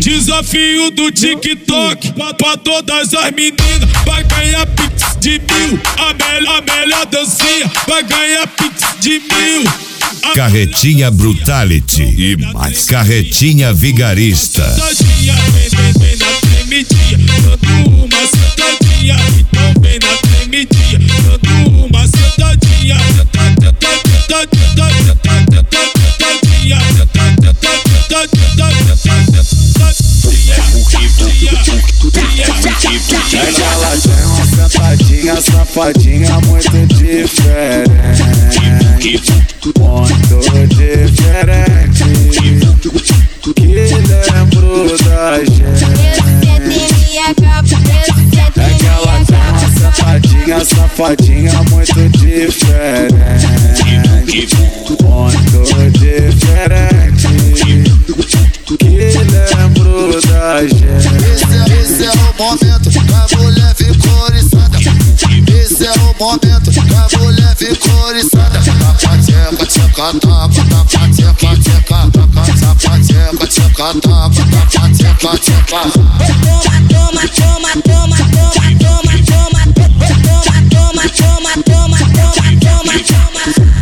Desafio do TikTok pra todas as meninas. Vai ganhar pix de 1000. A melhor dancinha vai ganhar pix de 1000. Carretinha Brutality e mais Carretinha Vigarista. Sentadinha, vem na tremidinha, dando uma sentadinha. Então vem na tremidinha, dando uma sentadinha. Ela tem uma sentadinha, safadinha muito diferente. Muito diferente. Que lembro da gente. É que ela tem uma sentadinha, safadinha muito diferente. Muito diferente. Que lembro da gente. Esse é o momento que a mulher ficou oriçada. Esse é o momento que a mulher ficou oriçada. Taca, tcheca, tapa, taca, tcheca, tcheca, taca, tcheca, tcheca, tapa, taca, tcheca, tcheca. Toma, toma, toma, toma, toma, toma, toma, toma, toma, toma, toma, toma, toma.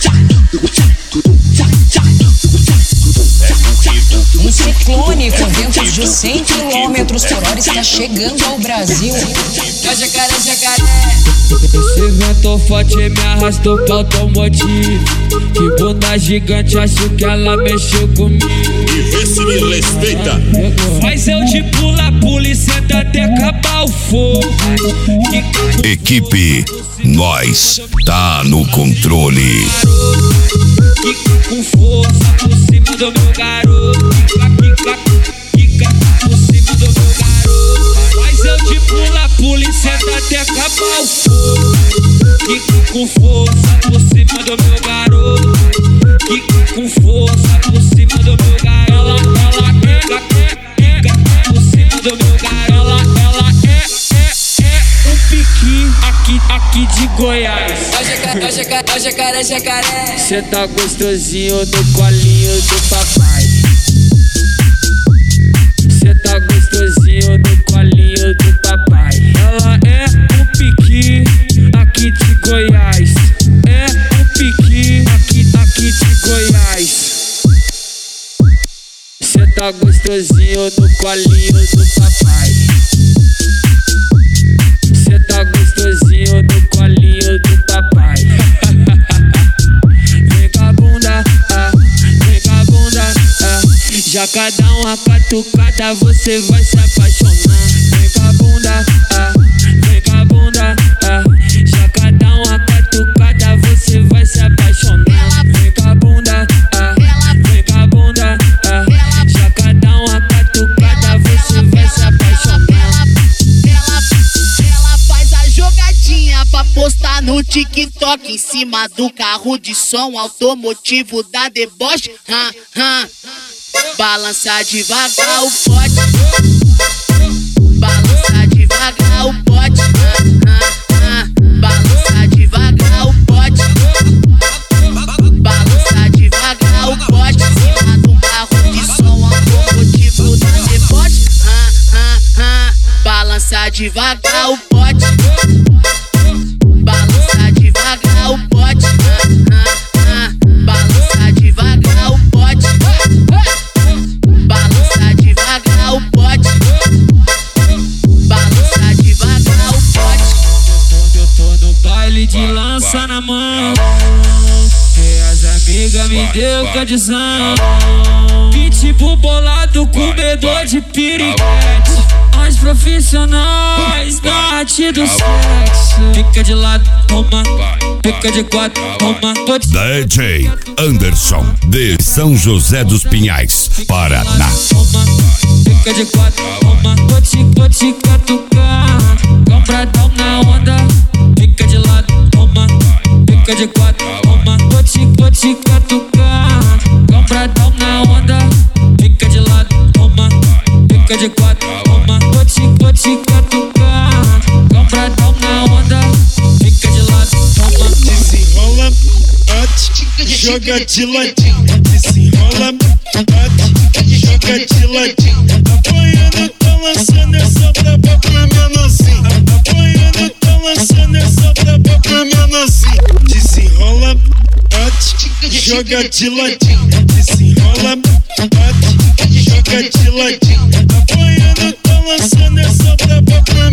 Um ciclone com ventos de 100 km por hora está chegando ao Brasil. Jacaré, jacaré. Esse vento forte me arrastou pro automotivo. Que bunda gigante, acho que ela mexeu comigo. E vê se me respeita. Mas eu de pula e senta até acabar o fogo. Equipe, nós tá no controle. Quica com força por cima do meu garoto. Quica por cima do meu garoto. Mas eu de pula e senta até acabar o fogo. Quica com força por cima do meu garoto. Quica com força por cima do meu garoto. Ela quica por cima do meu garoto. Ela é um piquinho aqui de Goiás. Jacaré, jacaré. Cê tá gostosinho no colinho do papai. Cê tá gostosinho no colinho do papai. Ela é um piqui aqui de Goiás. É um piqui aqui de Goiás. Cê tá gostosinho no colinho do papai. Cê tá gostosinho no colinho do papai. Vem com a bunda, vem com a bunda, já cada uma catucada você vai se apaixonar. Vem com a bunda, vem com a bunda, já cada uma catucada você vai se apaixonar. Vem com a bunda, vem com a bunda, já cada uma catucada você vai se apaixonar. Ela faz a jogadinha pra postar no TikTok em cima do carro de som automotivo da deboche. Balança devagar o pote. Balança devagar o pote. Balança devagar o pote. Balança devagar o pote. Em cima do carro de som automotivo da deboche. Balança devagar o pote. Balança devagar o pote. Balança devagar o pote. Balança devagar o pote. Balança devagar o pote. Eu tô no baile de lança na mão. E as amigas me deu condição. Pitbull bolado com medo de piriguete. As profissionais da arte do sexo. Fica de lado, toma. Fica de quatro, toma. DJ Anderson, de São José dos Pinhais, Paraná. Fica de quatro, toma. Vou te catucar. Compradão na onda. Fica de lado, toma. Fica de quatro, toma. Vou te catucar. Compradão na onda. Fica de lado, toma. Fica de quatro, toma. Vou te catucar. Compradão na onda. Fica de lado, toma. Desenrola, joga de ladinho. Desenrola, joga de ladinho. lançando essa braba pra minha nocinha. Apanhando, tá lançando essa braba pra minha nocinha. Desenrola, bate, joga de ladinho. Desenrola, bate, joga de ladinho. Apanhando, tá lançando essa braba pra